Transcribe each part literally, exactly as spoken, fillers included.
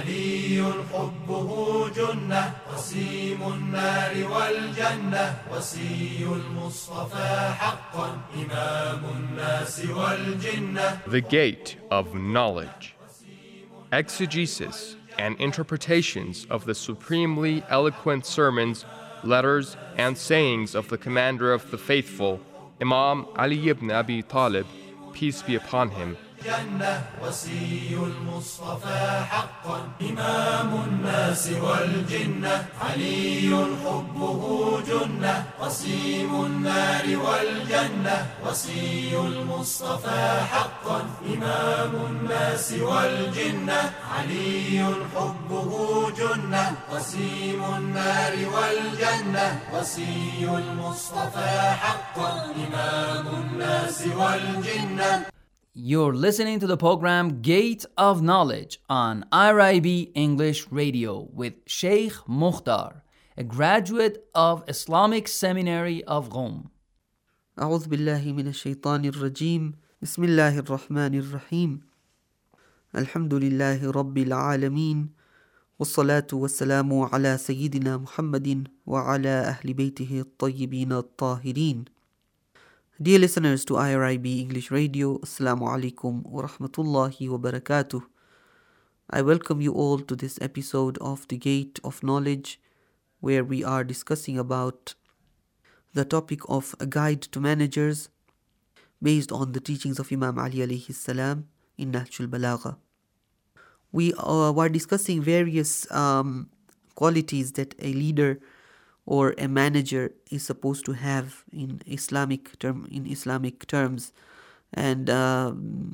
علي حبه جنة قسيم النار والجنة وصي المصطفى حقا إمام الناس والجنة. The Gate of Knowledge. Exegesis and interpretations of the supremely eloquent sermons, letters, and sayings of the Commander of the Faithful, Imam Ali ibn Abi Talib, peace be upon him. جنة وصي المصطفى حقا إمام الناس والجنة علي حبه جنة قسيم النار والجنة وصي المصطفى حقا إمام الناس والجنة علي حبه جنة قسيم النار والجنة وصي المصطفى حقا إمام الناس والجنة. You're listening to the program Gate of Knowledge on I R I B English Radio with Sheikh Mukhtar, a graduate of Islamic Seminary of Qom. أعوذ بالله من الشيطان الرجيم بسم الله الرحمن الرحيم الحمد لله رب العالمين والصلاة والسلام على سيدنا محمد وعلى أهل بيته الطيبين الطاهرين. Dear listeners to I R I B English Radio, Assalamu alaikum wa rahmatullahi wa barakatuh. I welcome you all to this episode of The Gate of Knowledge, where we are discussing about the topic of a guide to managers based on the teachings of Imam Ali alayhi salam in Nahjul Balagha. We uh, were discussing various um, qualities that a leader or a manager is supposed to have in Islamic term in Islamic terms, and uh,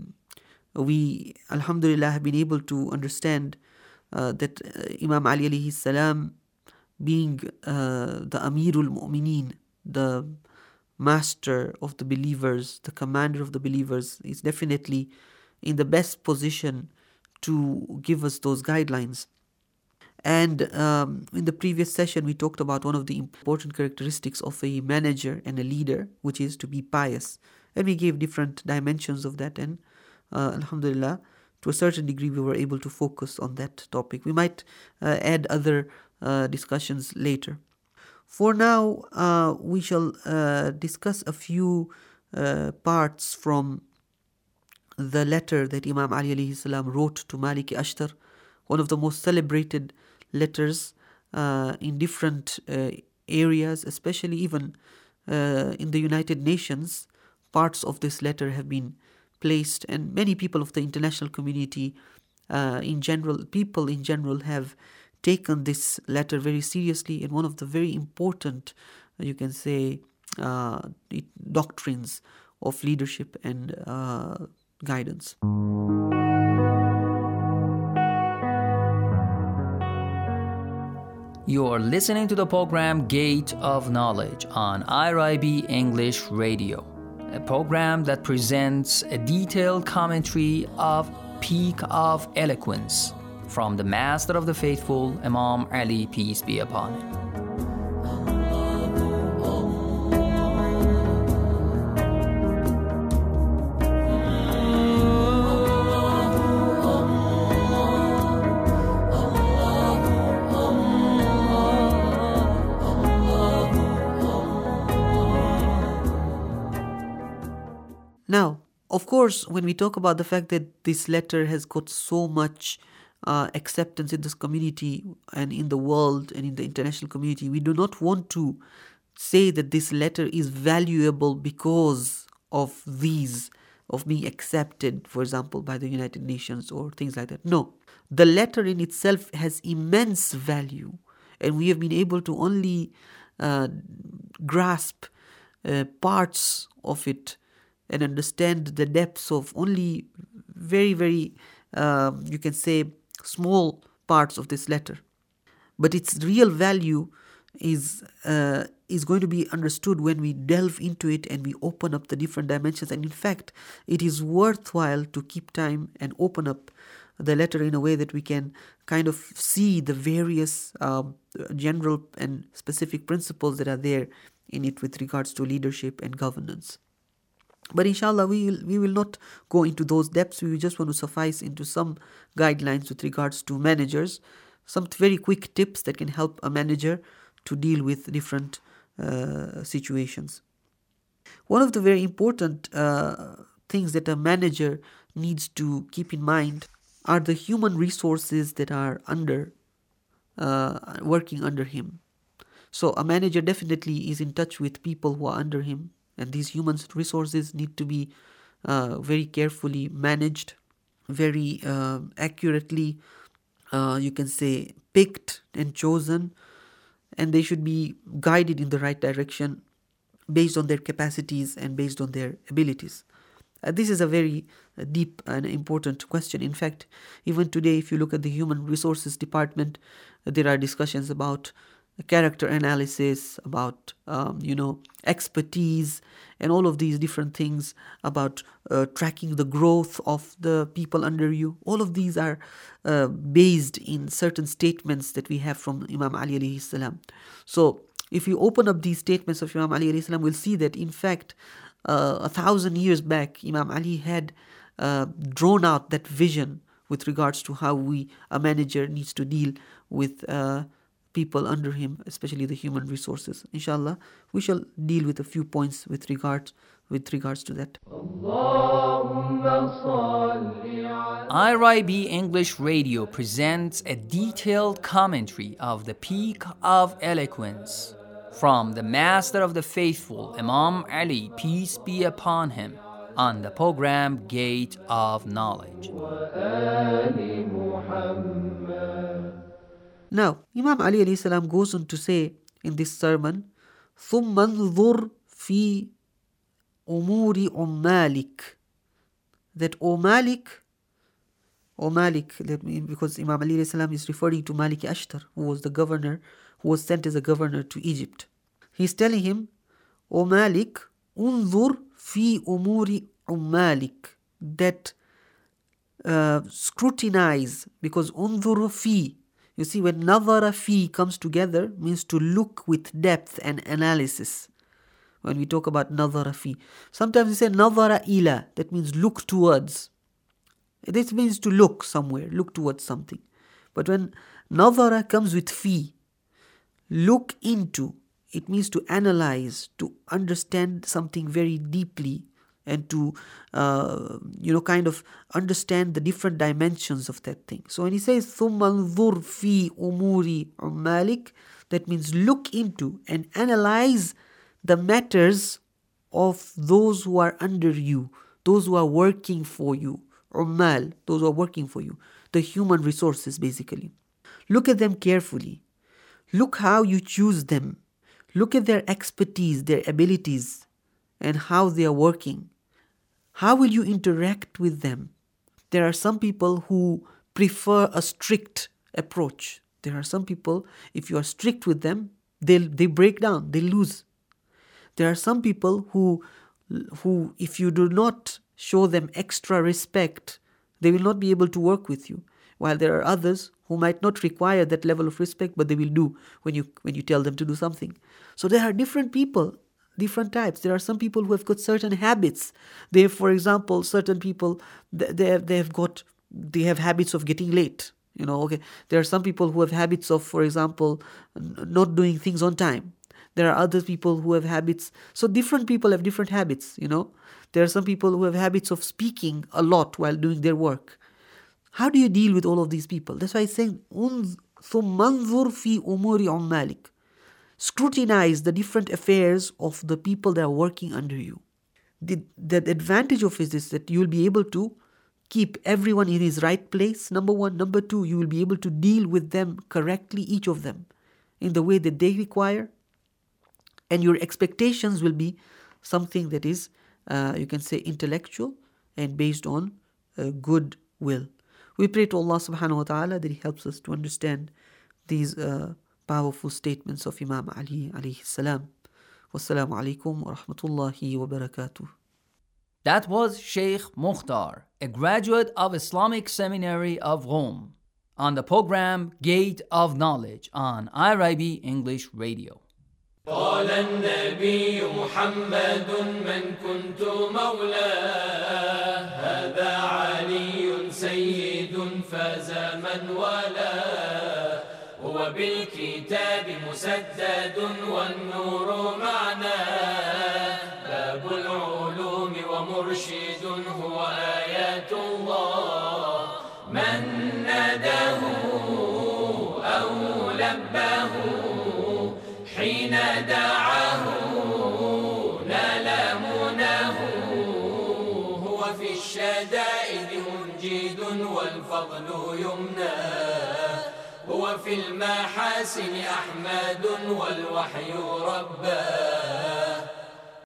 we alhamdulillah have been able to understand uh, that uh, Imam Ali alayhi salam, being uh, the Amirul Mu'mineen, the master of the believers, the commander of the believers, is definitely in the best position to give us those guidelines. And um, in the previous session, we talked about one of the important characteristics of a manager and a leader, which is to be pious. And we gave different dimensions of that. And uh, alhamdulillah, to a certain degree, we were able to focus on that topic. We might uh, add other uh, discussions later. For now, uh, we shall uh, discuss a few uh, parts from the letter that Imam Ali alayhi salam wrote to Malik Ashtar, one of the most celebrated letters uh, in different uh, areas, especially even uh, in the United Nations. Parts of this letter have been placed, and many people of the international community uh, in general, people in general have taken this letter very seriously, and one of the very important, you can say, uh, doctrines of leadership and uh, guidance. You're listening to the program Gate of Knowledge on I R I B English Radio, a program that presents a detailed commentary of Peak of Eloquence from the Master of the Faithful, Imam Ali, peace be upon him. Now, of course, when we talk about the fact that this letter has got so much uh, acceptance in this community and in the world and in the international community, we do not want to say that this letter is valuable because of these, of being accepted, for example, by the United Nations or things like that. No, the letter in itself has immense value, and we have been able to only uh, grasp uh, parts of it and understand the depths of only very, very, um, you can say, small parts of this letter. But its real value is uh, is going to be understood when we delve into it and we open up the different dimensions. And in fact, it is worthwhile to keep time and open up the letter in a way that we can kind of see the various um, general and specific principles that are there in it with regards to leadership and governance. But inshallah, we will, we will not go into those depths. We just want to suffice into some guidelines with regards to managers, some very quick tips that can help a manager to deal with different uh, situations. One of the very important uh, things that a manager needs to keep in mind are the human resources that are under, uh, working under him. So a manager definitely is in touch with people who are under him, and these human resources need to be uh, very carefully managed, very uh, accurately, uh, you can say, picked and chosen, and they should be guided in the right direction based on their capacities and based on their abilities. Uh, this is a very uh, deep and important question. In fact, even today, if you look at the human resources department, uh, there are discussions about character analysis, about um, you know expertise, and all of these different things about uh, tracking the growth of the people under you. All of these are uh, based in certain statements that we have from Imam Ali alayhi salam. So if you open up these statements of Imam Ali alayhi salam, we'll see that in fact uh, a thousand years back, Imam Ali had uh, drawn out that vision with regards to how we, a manager, needs to deal with uh, people under him, especially the human resources. Inshallah, we shall deal with a few points with regards with regards to that. I R I B English Radio presents a detailed commentary of the Peak of Eloquence from the Master of the Faithful, Imam Ali, peace be upon him, on the program Gate of Knowledge. Now, Imam Ali alayhi salam goes on to say in this sermon, ثُمَّ انظُرْ فِي أُمُورِ عُمَّالِكَ, that O Malik, O Malik, let me, because Imam Ali alayhi salam is referring to Malik Ashtar, who was the governor, who was sent as a governor to Egypt. He's telling him, O Malik, unzur fi umuri ummalik, that uh, scrutinize, because unzur fi, you see, when nazara fi comes together, means to look with depth and analysis. When we talk about nazara fi, sometimes we say nazara ila, that means look towards. This means to look somewhere, look towards something. But when nazara comes with fi, look into, it means to analyze, to understand something very deeply, and to, uh, you know, kind of understand the different dimensions of that thing. So when he says, ثُمَّ انظُرْ فِي أُمُورِ عُمَّالِكَ, that means look into and analyze the matters of those who are under you, those who are working for you. Ummal, those who are working for you. The human resources, basically. Look at them carefully. Look how you choose them. Look at their expertise, their abilities, and how they are working. How will you interact with them? There are some people who prefer a strict approach. There are some people, if you are strict with them, they they break down, they lose. There are some people who, who, if you do not show them extra respect, they will not be able to work with you. While there are others who might not require that level of respect, but they will do when you when you tell them to do something. So there are different people, different types. There are some people who have got certain habits. They have, for example, certain people, they have, they have got, they have habits of getting late. You know, okay. There are some people who have habits of, for example, not doing things on time. There are other people who have habits. So different people have different habits, you know. There are some people who have habits of speaking a lot while doing their work. How do you deal with all of these people? That's why it's saying, ثُمَّ انظُرْ فِي أُمُورِ عُمَّالِكَ. Scrutinize the different affairs of the people that are working under you. The, the advantage of it is that you will be able to keep everyone in his right place, number one. Number two, you will be able to deal with them correctly, each of them, in the way that they require. And your expectations will be something that is, uh, you can say, intellectual and based on uh, good will. We pray to Allah subhanahu wa ta'ala that He helps us to understand these uh, powerful statements of Imam Ali alayhi salam. Wassalamu alaikum wa rahmatullahi wa barakatuh. That was Sheikh Mukhtar, a graduate of Islamic Seminary of Rome, on the program Gate of Knowledge on I R I B English Radio. قال النبي محمد من كنت مولاه هذا علي سيد فاز من والاه هو بالكتاب مسدد والنور معناه باب العلوم ومرشد هو آيات الله من ناداه أو لباه حين دعاه نال مناه هو في الشدائد منجد والفضل يمناه هو في المحاسن أحمد والوحي رباه